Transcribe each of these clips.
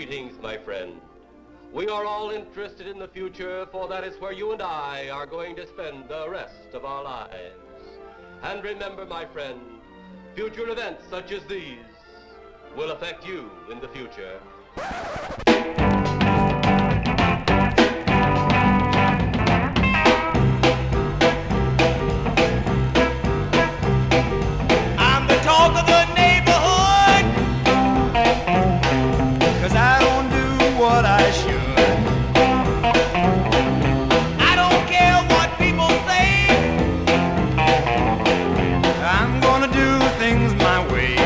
Greetings, my friend. We are all interested in the future, for that is where you and I are going to spend the rest of our lives. And remember, my friend, future events such as these will affect you in the future. I'm the talk of the neighborhood, 'cause I don't do what I should. I don't care what people say, I'm gonna do things my way.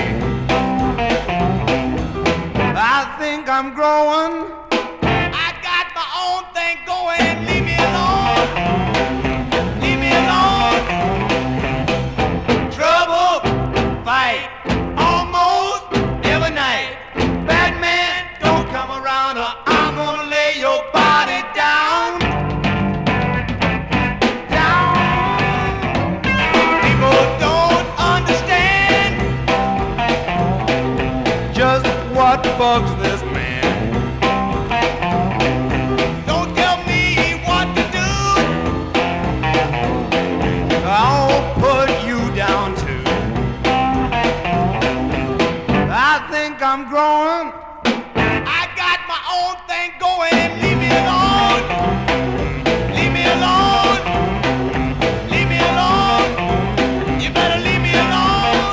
I think I'm growing, I got my own thing going. Leave me alone, leave me alone. Trouble, fight, almost every night. Bad man, don't come around or I'm gonna lay your body down. Down. People don't understand just what bugs this man. Don't tell me what to do, I'll put you down too. I think I'm growing, I got my own thing going. Leave me alone, leave me alone, leave me alone. You better leave me alone.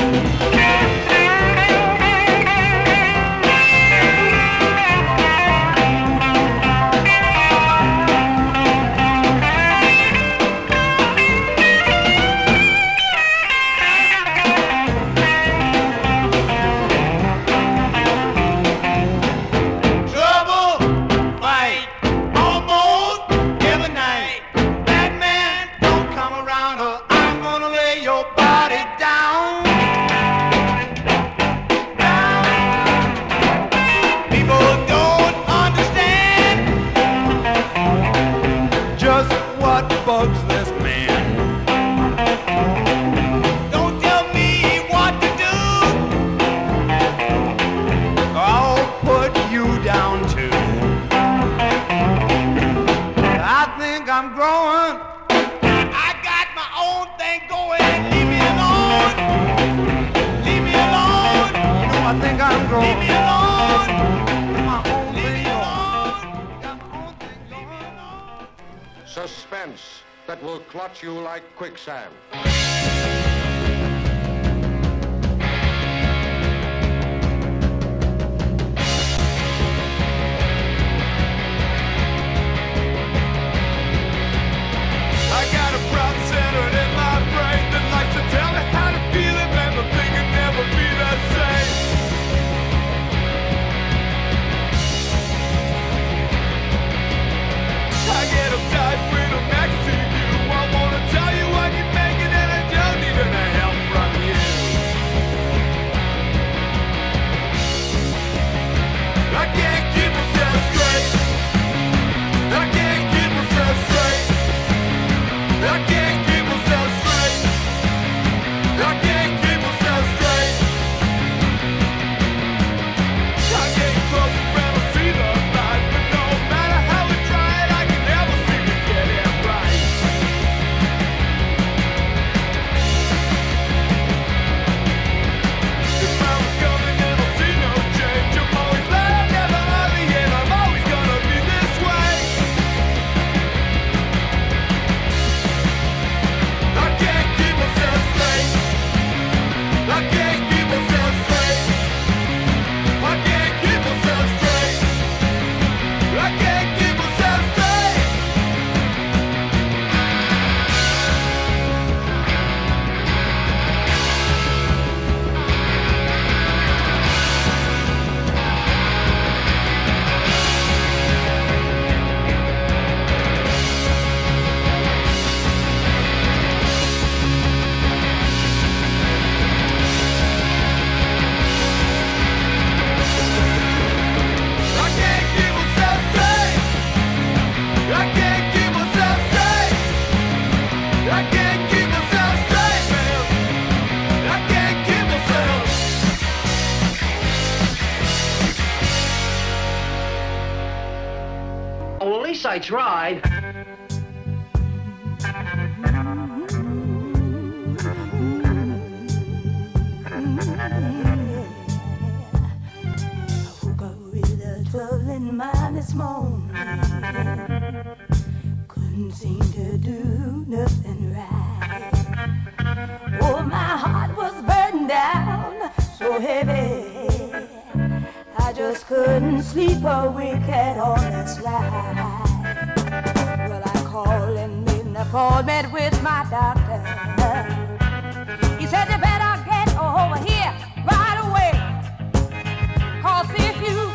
Trouble, fight, almost every night. Bad man, don't come around or I'm gonna lay your body down. Down. People don't understand just what bugs this man. Don't tell me what to do, I'll put you down too. I think I'm growing, I got my own thing going. Leave me alone, leave me alone. You know I think I'm growing. Leave me alone, my own thing going. Got my own thing going. Suspense that will clutch you like quicksand. I got a problem centered in my brain that likes to tell me how to feel it, man, but thing can never be the same. I get uptight when I'm next to you. I wanna tell you I can make it I tried. Troubling mind this morning, couldn't seem to do nothing right. Oh, my heart was burdened down so heavy, I just couldn't sleep a wink at all last night. Well, I called and made an appointment with my doctor. He said you better get over here right away, 'cause if you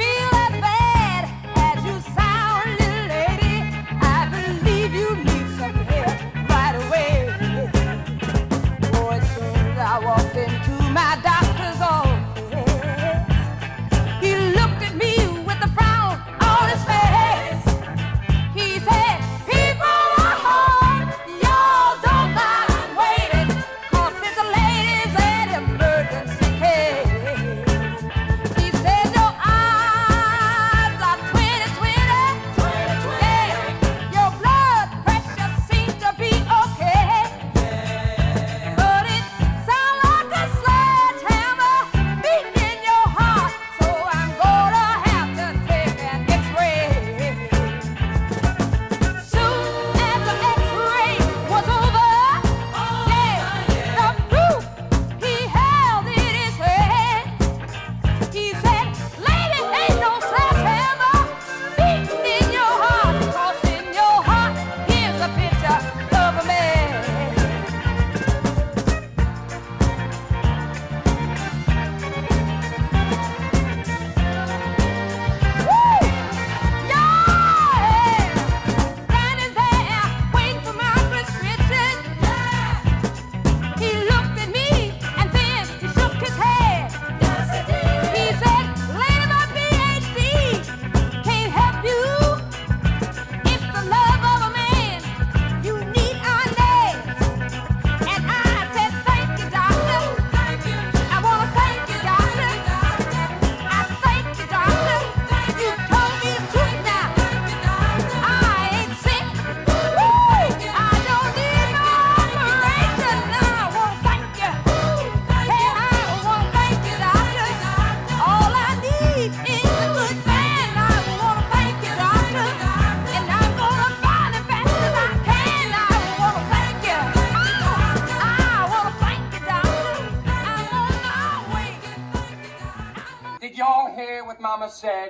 I walked into my doctor's office. He looked at me with a frown on his face. He said, people are hard, y'all don't mind waiting, 'cause it's a ladies and emergency case. He said, your eyes are 20/20. Yeah, your blood pressure seems to be okay. But it sledgehammer beating in your heart, so I'm gonna have to take an X-ray. Soon as the X-ray was over, the proof he held in his hand, he said, lady, ain't no sledgehammer beating in your heart, 'cause in your heart here's a picture of a man. Standing there, waiting for my prescription. He looked at me and then he shook his head. He said, lady, my PhD can't help you. It's the love of a man. You need our legs. And I said, thank you, doctor. I want to thank you, doctor. I thank you, doctor. You told me the truth now. I ain't sick. I don't need no operation. I want to thank you. Hey, I want to thank you, doctor. All I need is a good man. I want to thank you, doctor. And I'm going to find it fast as I can. I want to thank you. I want to thank you, doctor. I'm on my way. Did y'all hear what Mama said?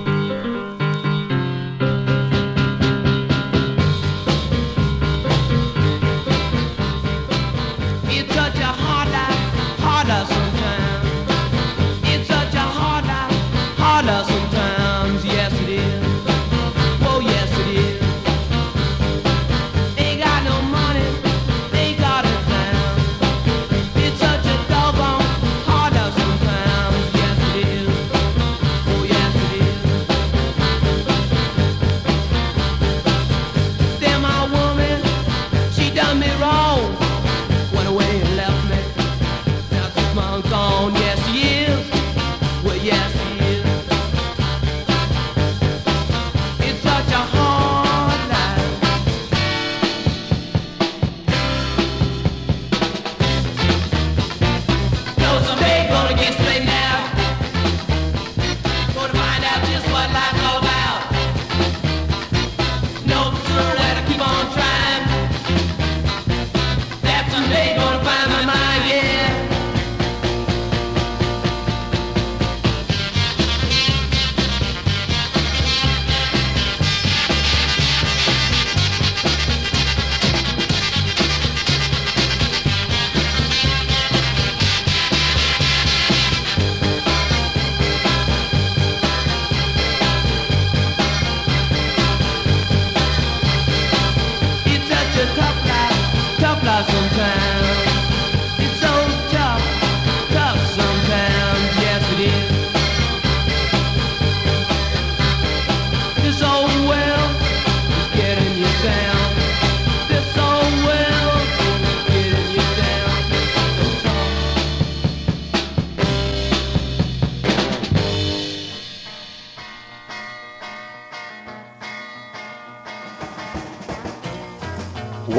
It's such a hard life, harder sometimes. It's such a hard life, harder sometimes. Yes, it is. Oh, yes, it is. They got no money, they got it down. It's such a doggone harder sometimes. Yes, it is. Oh, yes, it is.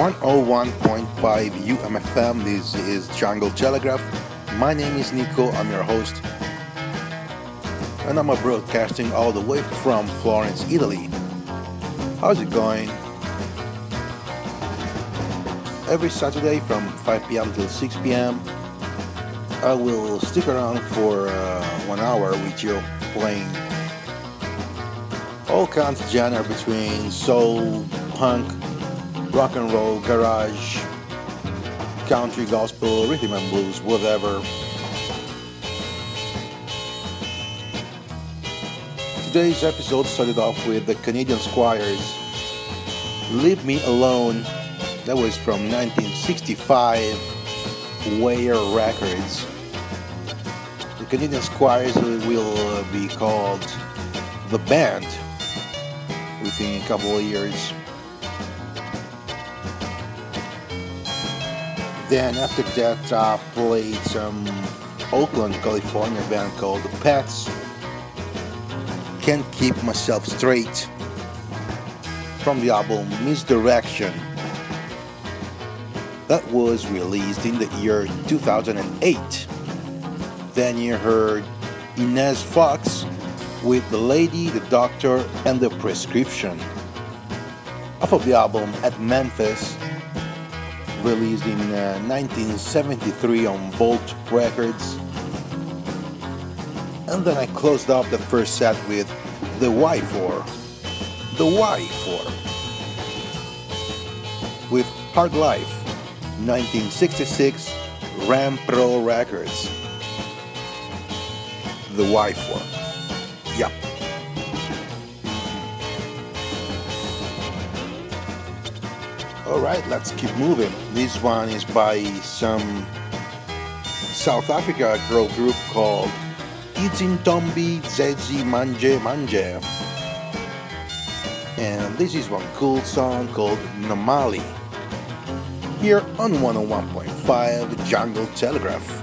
101.5 UMFM. This is Jungle Telegraph. My name is Nico, I'm your host. And I'm broadcasting all the way from Florence, Italy. How's it going? Every Saturday from 5 p.m. till 6 p.m. I will stick around for 1 hour with you, playing all kinds of genre between soul, punk, rock and roll, garage, country, gospel, rhythm and blues, whatever. Today's episode started off with the Canadian Squires' Leave Me Alone. That was from 1965, Wire Records. The Canadian Squires will be called The Band within a couple of years. Then after that I played some Oakland, California band called The Pets. Can't Keep Myself Straight, from the album Misdirection. That was released in the year 2008. Then you heard Inez Fox with The Lady, the Doctor and the Prescription, off of the album At Memphis, released in 1973 on Volt Records. And then I closed off the first set with The Y4, with Hard Life, 1966, Ram Pro Records. The Y4. Yup. Alright, let's keep moving. This one is by some South Africa girl group called Izintombi Zezi Manje Manje. And this is one cool song called Namali. Here on 101.5 Jungle Telegraph.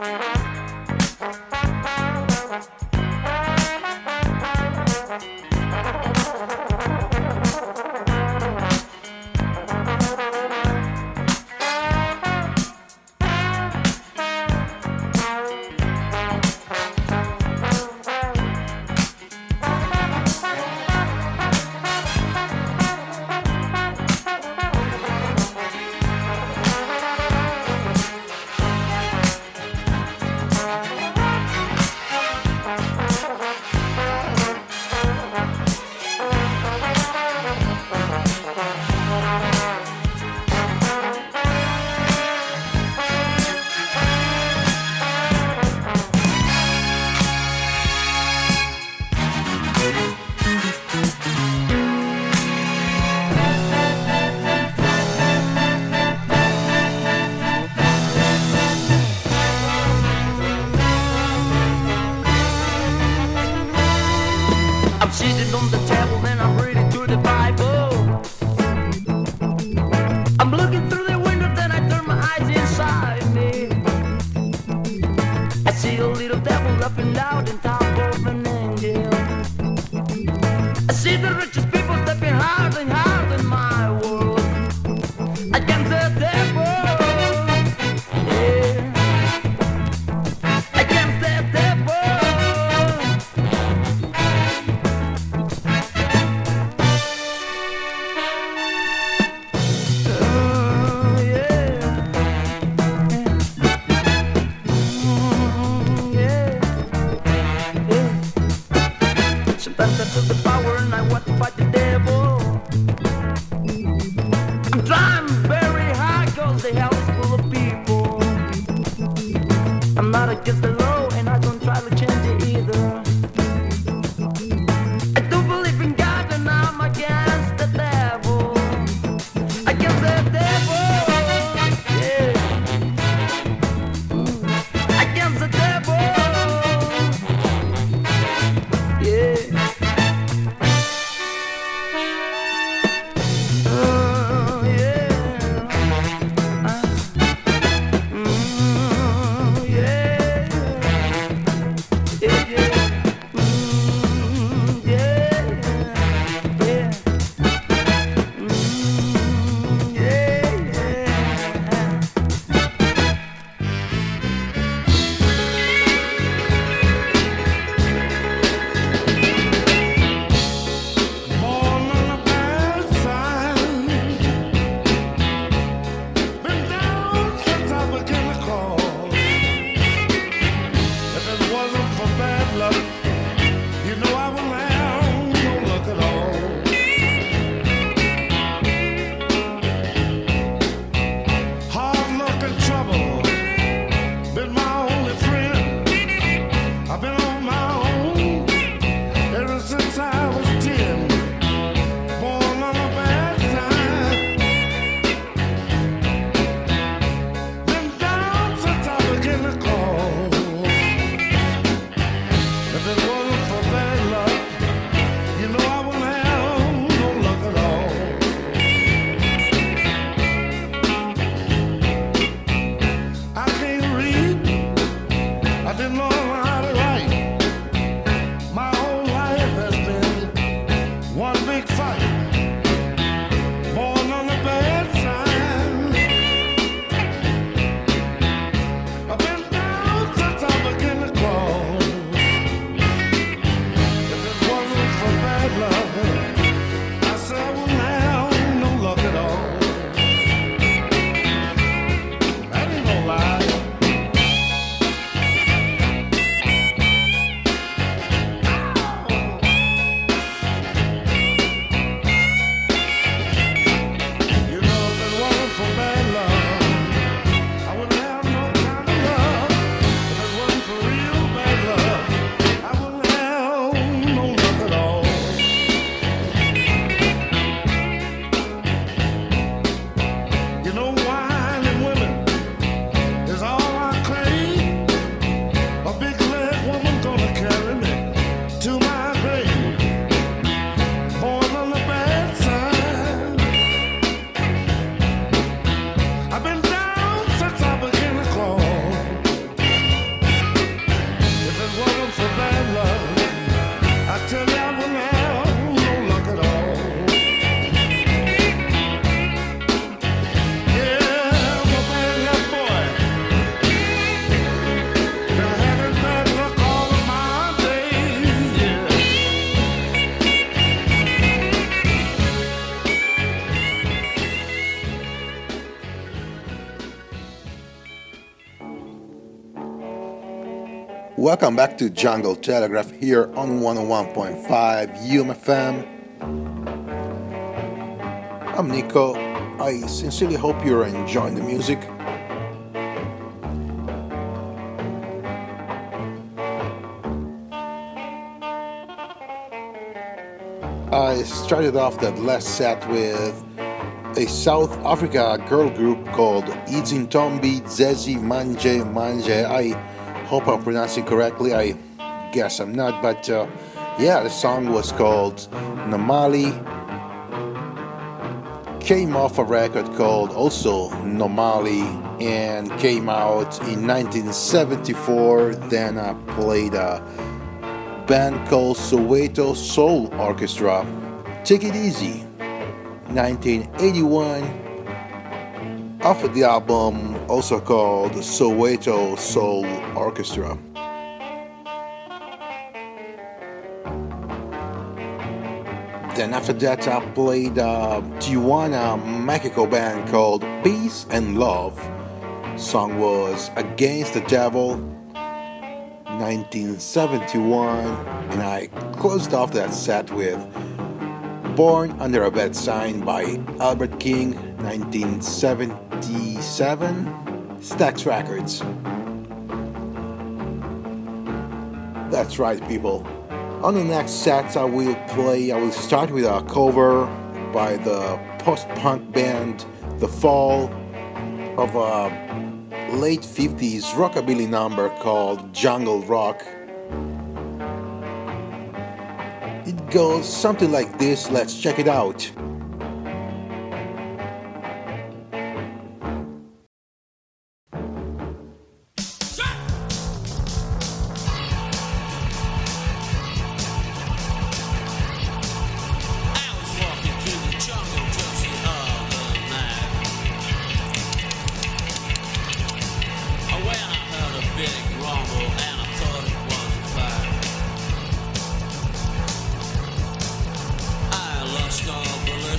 I'm sitting on the table and I'm reading through the Bible. I'm looking through the window, then I turn my eyes inside me. I see a little devil up and out on top of an angel. I see the richest people stepping hard and hard in my world. Against the devil, yeah. Against the devil. Sometimes I feel the power and I want to fight the devil. I'm trying very hard cause the hell is full of people. I'm not against the law and I don't try to change it either. I do believe in God and I'm against the devil. Against the devil, yeah. Against the devil, yeah. Welcome back to Jungle Telegraph here on 101.5 UMFM. I'm Nico. I sincerely hope you're enjoying the music. I started off that last set with a South Africa girl group called Izintombi Zezi Manje Manje. I hope I'm pronouncing correctly. I guess I'm not, but the song was called Namali. Came off a record called also Nomali and came out in 1974. Then I played a band called Soweto Soul Orchestra. Take It Easy, 1981, off of the album also called Soweto Soul Orchestra. Then after that I played a Tijuana, Mexico band called Peace and Love. Song was Against the Devil, 1971, and I closed off that set with Born Under a Bad Sign by Albert King, 1977, Stax Records. That's right, people. On the next set I will start with a cover by the post-punk band The Fall of a late 50s rockabilly number called Jungle Rock. It goes something like this. Let's check it out. Stop.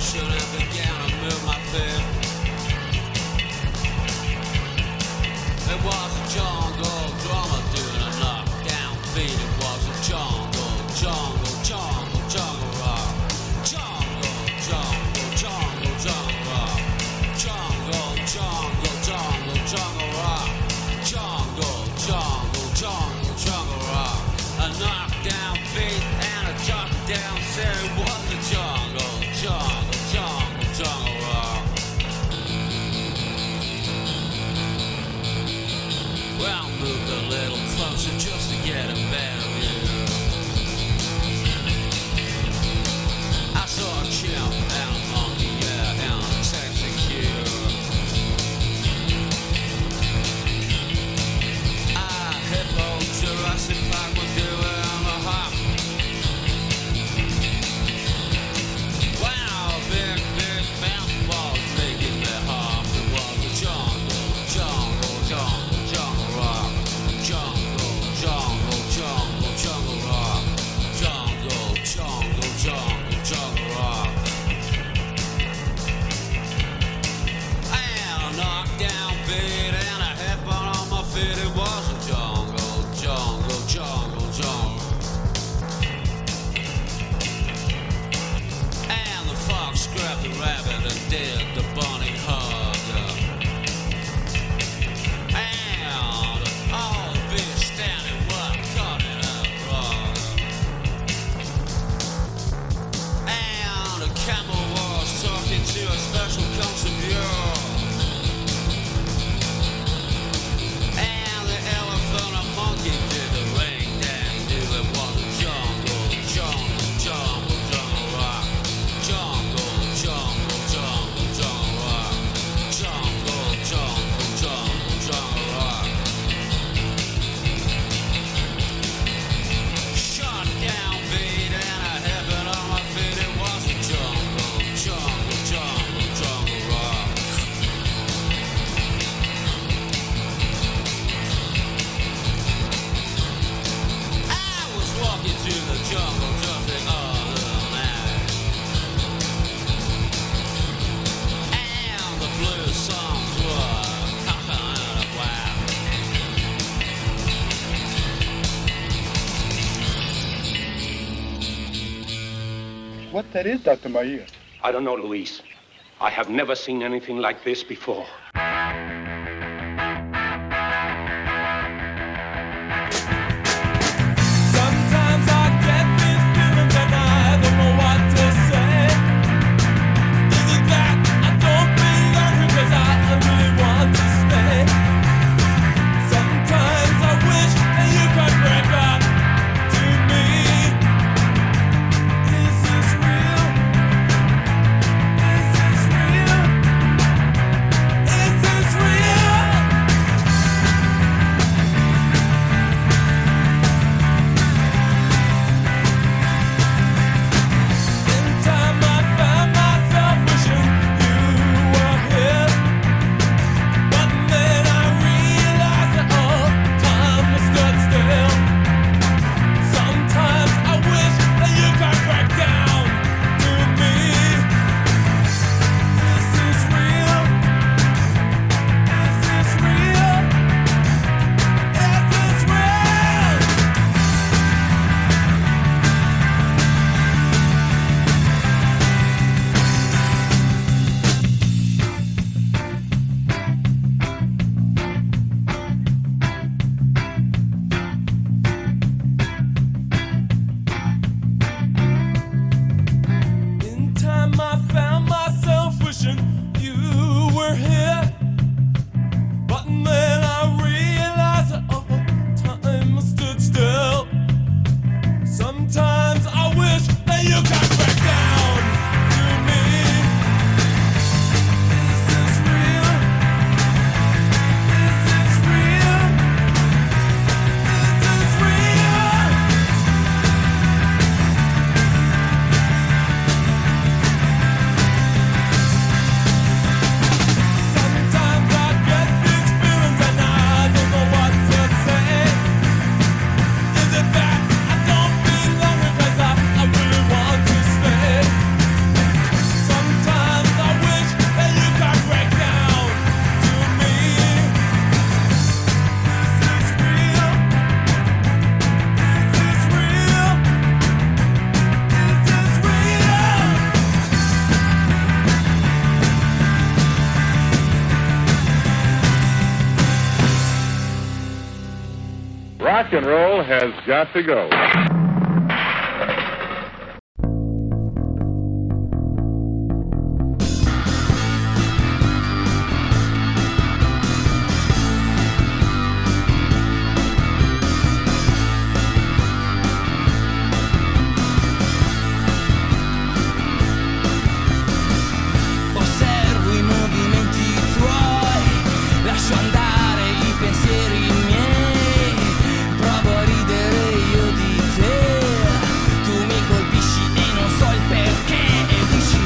what that is, Dr. Maria. I don't know, Luis. I have never seen anything like this before. Sometimes I get these feelings and I don't know what to say. Is it that I don't belong here 'cause I really want to stay? Sometimes I wish that you could break up to me. Is this real? Is this real? Is this real? In time I found myself wishing you were here, but then I realized that all time has stood still. Sometimes I wish that you could break down to me. Is this real? Is this real? Is this real? In time I found myself wishing you were here, but then I realized that all time stood still. Sometimes I wish that you could break down to me. Is this real? Is this real? Is this real? Sometimes I get these feelings and I don't know what to say. Is it that I don't belong here 'cause I really want to stay? Sometimes I wish that you could break down to me. Is this real? Is this real? Is this real? Rock and roll has got to go. Osservo i movimenti tuoi, lascio andare i pensieri miei, provo a ridere io di te, tu mi colpisci e non so il perché e dici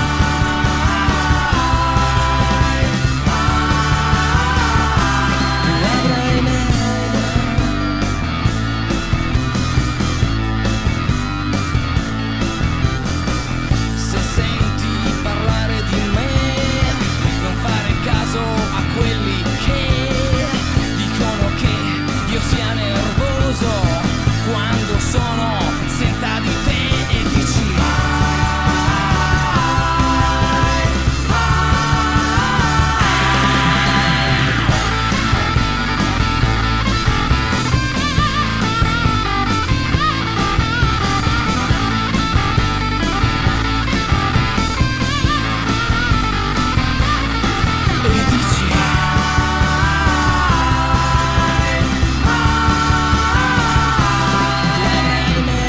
tu avrai me. Se senti parlare di me, non fare caso a quelli che dicono che io sia nervoso quando sono senza di te e dici tu avrai me.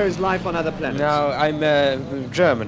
there is life on other planets? No, I'm German.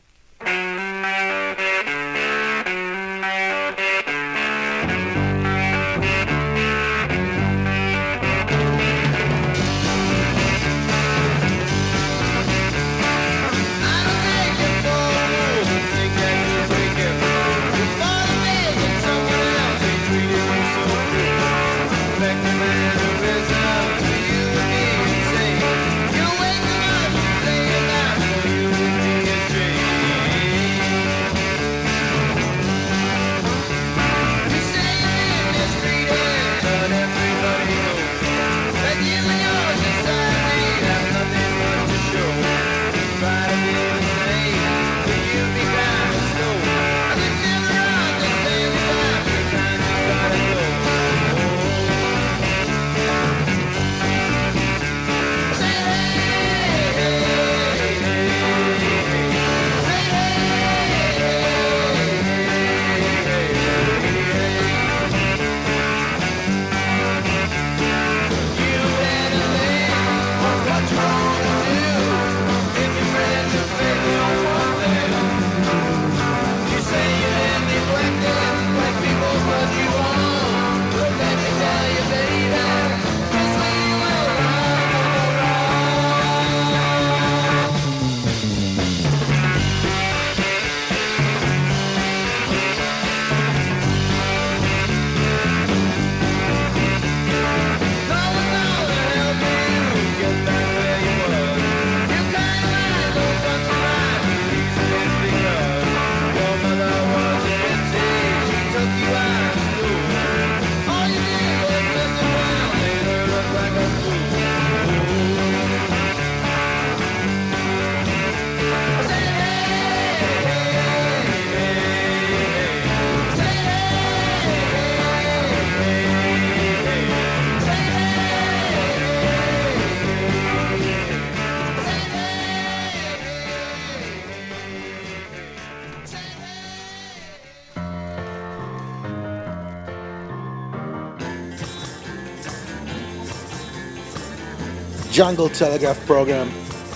Jungle Telegraph program.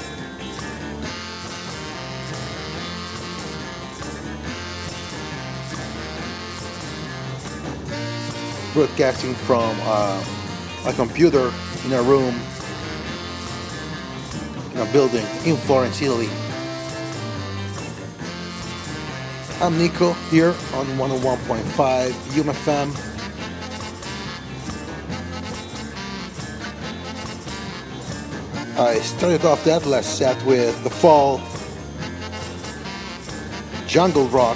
Broadcasting from a computer in a room in a building in Florence, Italy. I'm Nico here on 101.5 UMFM. I started off that last set with The Fall, Jungle Rock,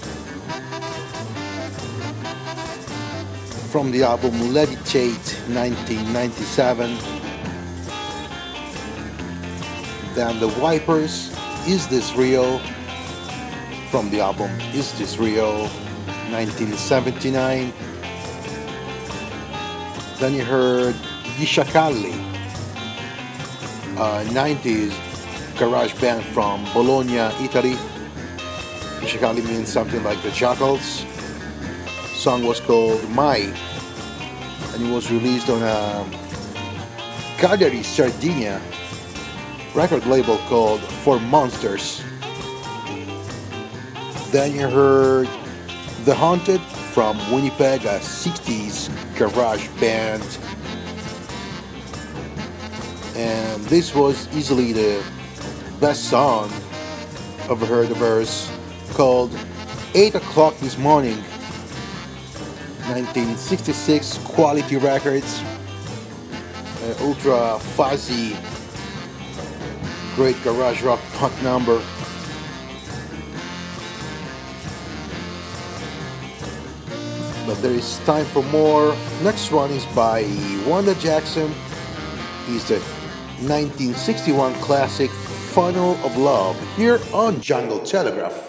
from the album Levitate 1997. Then The Wipers, Is This Real, from the album Is This Real 1979. Then you heard Gli Sciacalli, 90s garage band from Bologna, Italy. Gli Sciacalli means something like the Jackals. Song was called Mai, and it was released on a Cagliari, Sardinia record label called For Monsters. Then you heard The Haunted from Winnipeg, a 60s garage band. And this was easily the best song I've heard of hers, called 8 O'Clock This Morning, 1966, Quality Records, ultra fuzzy, great garage rock punk number. But there is time for more. Next one is by Wanda Jackson. It's the 1961 classic Funnel of Love, here on Jungle Telegraph.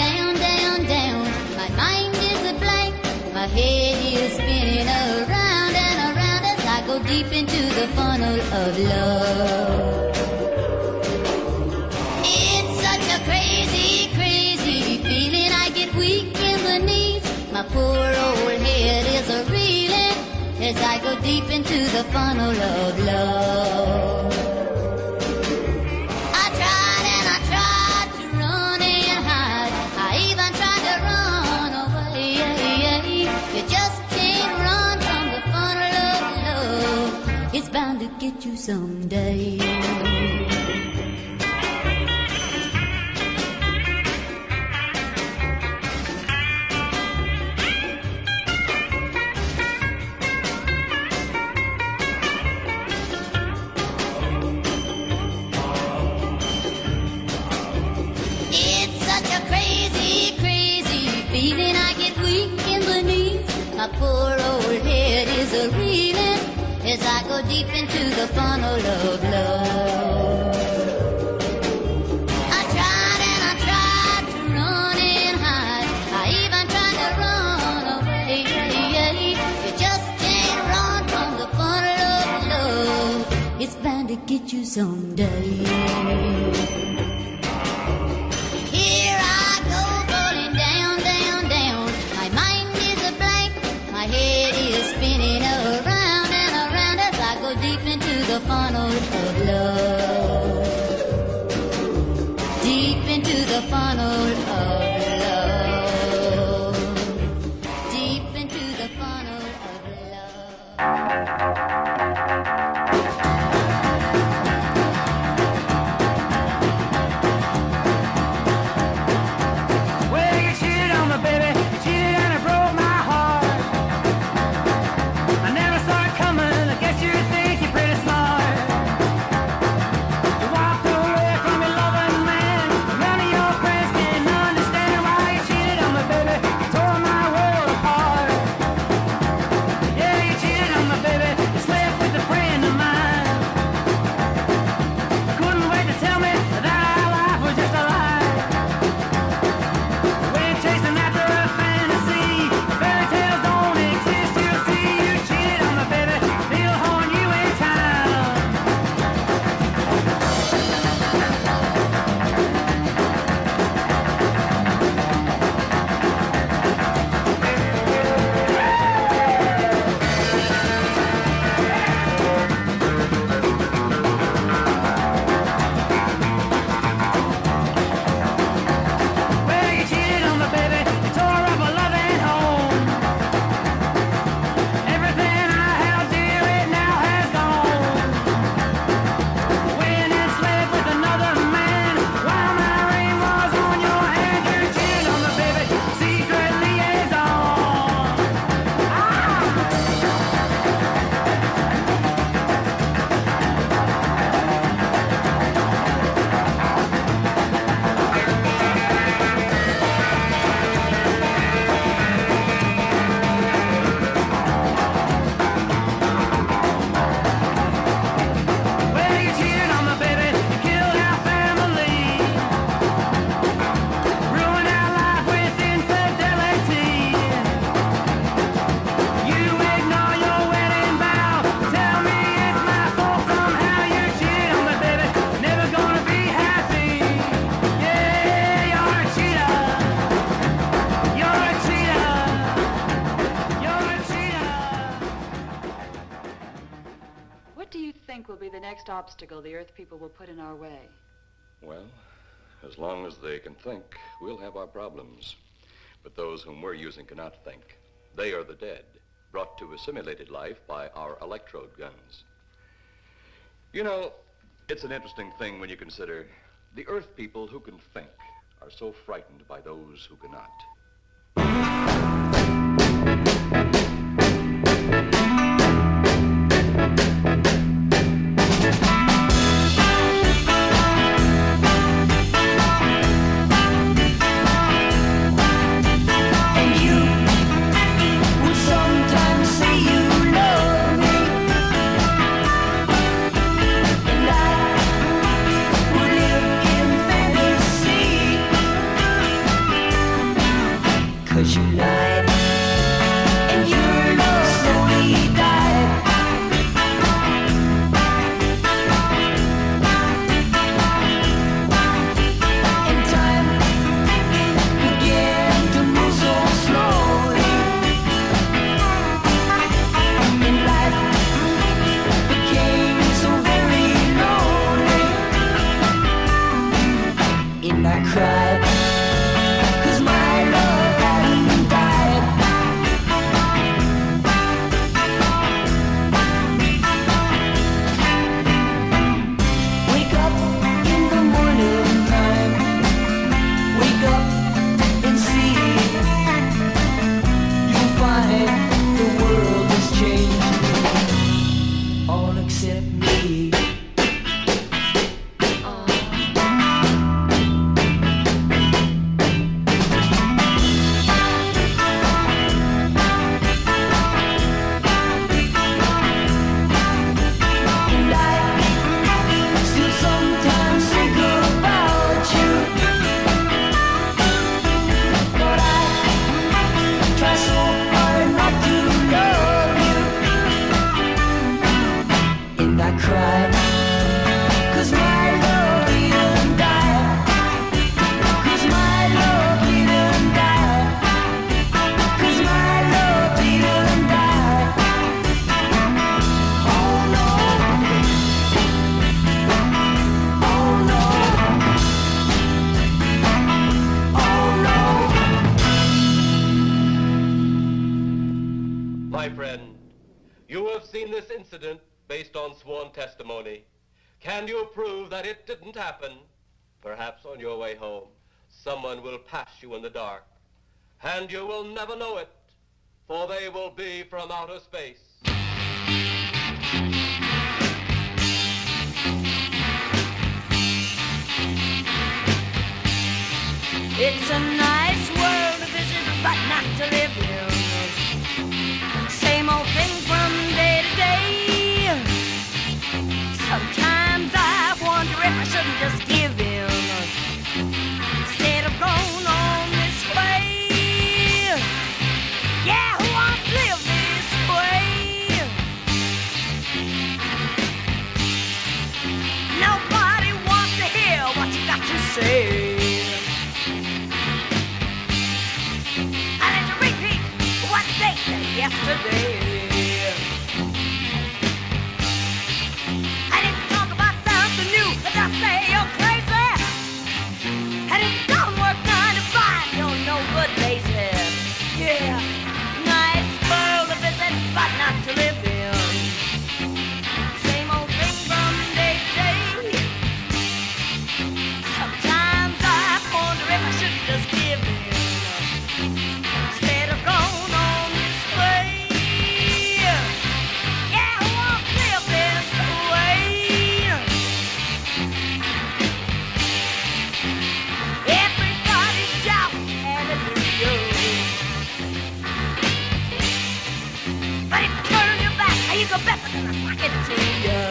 My head is spinning around. into the funnel of love. It's such a crazy, crazy feeling. I get weak in the knees. My poor old head is a reeling as I go deep into the funnel of love. I tried and I tried to run and hide. I even tried to run away. You just can't run from the funnel of love. It's bound to get you someday. My poor old head is a reeling as I go deep into the funnel of love. I tried and I tried to run and hide. I even tried to run away. You just can't run from the funnel of love. It's bound to get you someday. Here I go falling down, down, down. My mind is a blank. My head is spinning around and around as I go deep into the funnel of love. Deep into the funnel of love. Deep into the funnel of love. Obstacle the Earth people will put in our way? Well, as long as they can think, we'll have our problems. But those whom we're using cannot think. They are the dead, brought to a simulated life by our electrode guns. You know, it's an interesting thing when you consider the Earth people who can think are so frightened by those who cannot. You lied. accept me. My friend, you have seen this incident based on sworn testimony. Can you prove that it didn't happen? Perhaps on your way home, someone will pass you in the dark, and you will never know it, for they will be from outer space. It's a nice world to visit, but not to live in. Same old thing from day to day. Sometimes I wonder if I shouldn't just give in instead of going on this way. Yeah, who wants to live this way? Nobody wants to hear what you got to say. Yesterday, and if you talk about something new, they'll say you're crazy. And if you don't work 9 to 5, you're no good lazy. Yeah, nice world to visit, but not to live in. Same old thing from day to day. Sometimes I wonder if I should just give in instead of going on. You go better than I fuck it to you.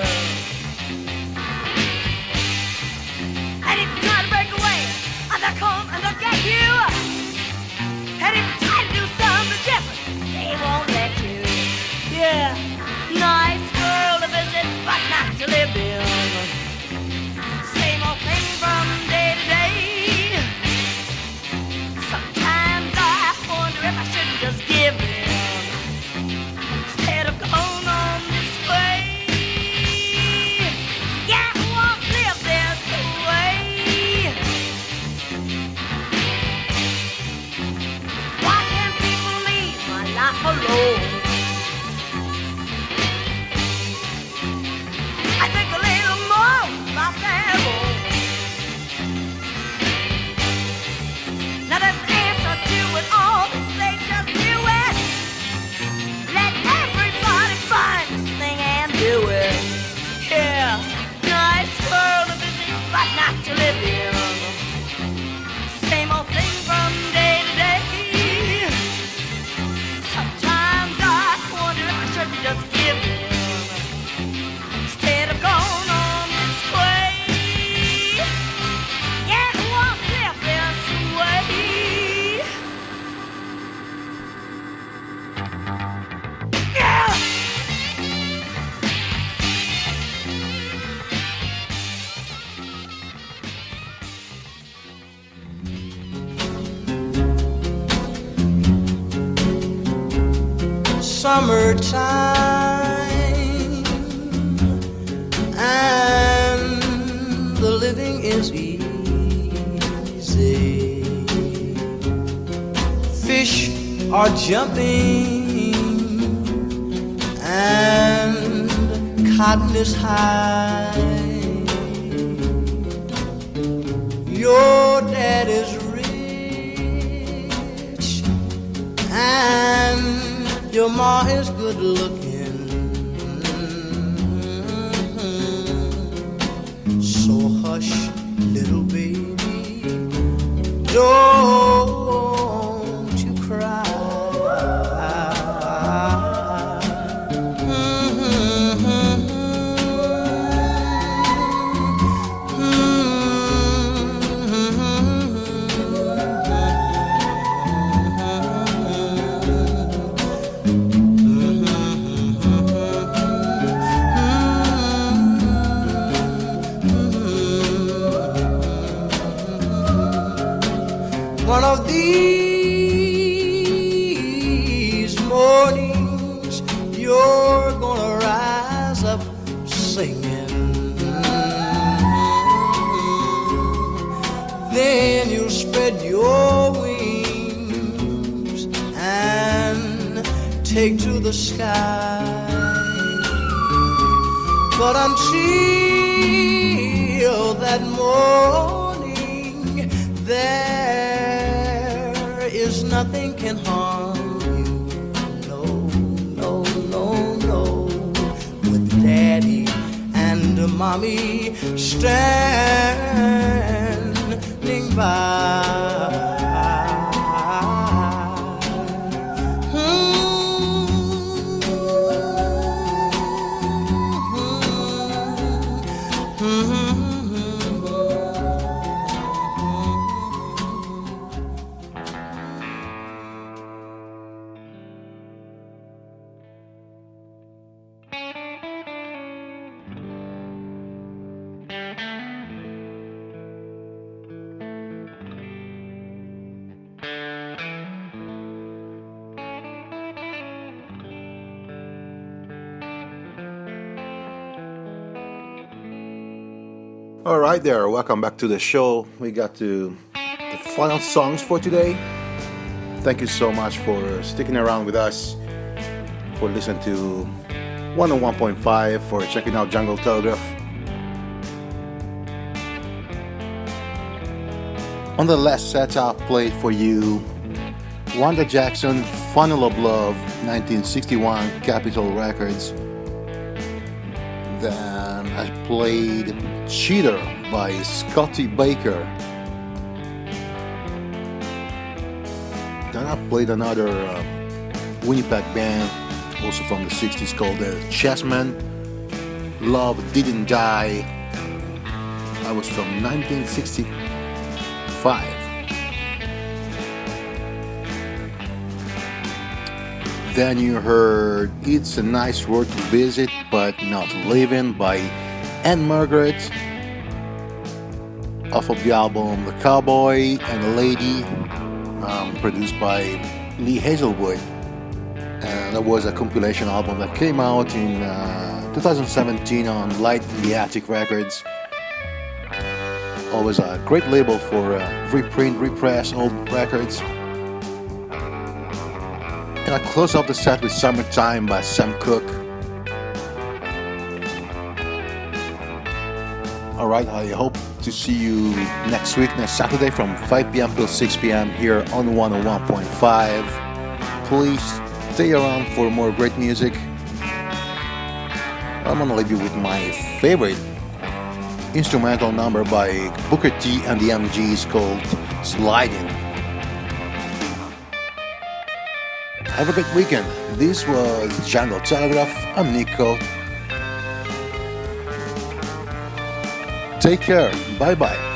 And if you try to break away, they'll come and they'll get you. And if you try to do something different, they won't let you. Yeah, nice world to visit, but not to live in. Same old thing from day to day. Sometimes I wonder if I shouldn't just give in instead of going on this way. Yeah, who won't live this way? Why can't people leave my life alone? I think a little more about their own. Now there's an answer to it all, they just knew it. Let everybody find this thing and do it. Yeah, nice world to visit, but not to live in. Same old thing from day to day. Sometimes I wonder if I shouldn't just give in instead of going on this way. Yeah, who won't live this way? Yeah! Summertime, and the living is easy. Fish are jumping, and cotton is high. Your dad is rich, and your ma is good looking. One of these mornings you're gonna rise up singing. Then you'll spread your wings and take to the sky. But until that morning, there is nothing can harm you. No, no, no, no. With Daddy and Mommy standing by. All right there, welcome back to the show. We got to the final songs for today. Thank you so much for sticking around with us, for listening to 101.5, for checking out Jungle Telegraph. On the last set, I played for you Wanda Jackson, Funnel of Love, 1961, Capitol Records. Then I played Cheater by Scotty Baker. Then I played another Winnipeg band, also from the 60s, called the Chessmen. Love Didn't Die. That was from 1965. Then you heard It's a Nice World to Visit But Not Living by Anne Margaret, off of the album The Cowboy and the Lady, produced by Lee Hazelwood. And that was a compilation album that came out in 2017 on Light in the Attic Records. Always a great label for reprint, repress old records. And I close off the set with Summertime by Sam Cooke. Alright, I hope to see you next week, next Saturday from 5 p.m. till 6 p.m. here on 101.5. Please stay around for more great music. I'm gonna leave you with my favorite instrumental number by Booker T and the MGs called Sliding. Have a great weekend. This was Jungle Telegraph. I'm Nico. Take care. Bye-bye.